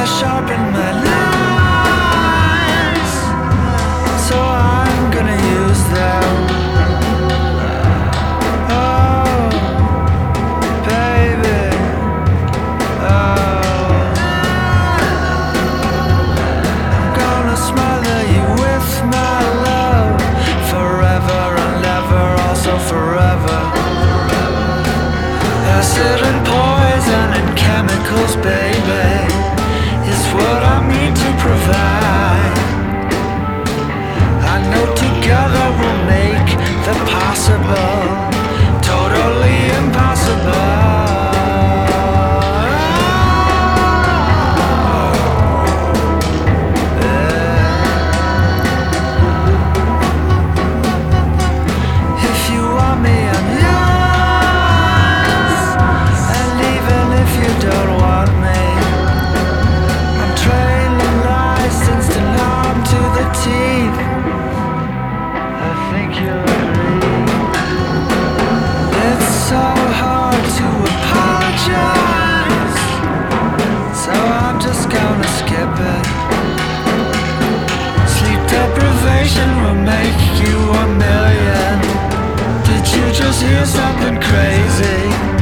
sharpen my lines, so I'm gonna use them. Oh, baby, oh, I'm gonna smother you with my love, forever and ever, also forever. Acid and poison and chemicals, baby, is what I mean to provide. I know together we'll make the possible totally impossible. If you want me, I'm yours, and even if you don't want me, I'm trailing licensed and armed to the teeth. I think you'll agree. It's so hard to apologize, so I'm just gonna skip it. Sleep deprivation will make you a million. Did you just hear something crazy?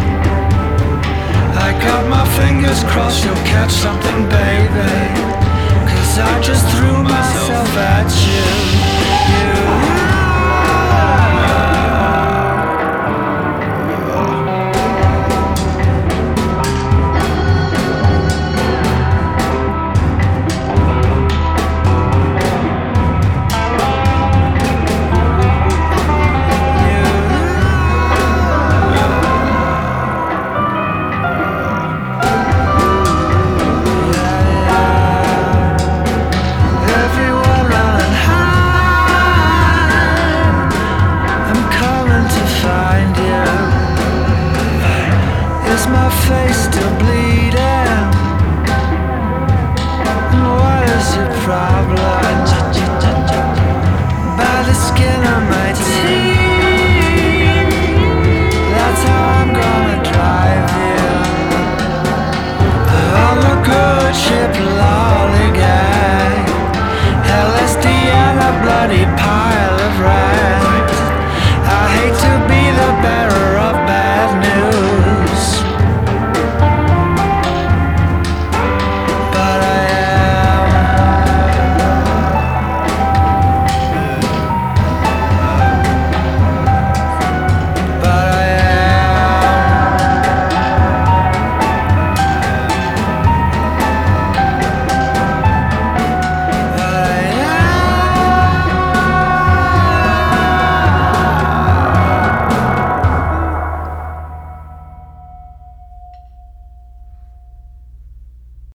I got my fingers crossed you'll catch something, baby, 'cause I just threw myself at you. Everyone running high, I'm coming to find you. Is my face still bleeding? And what is your problem?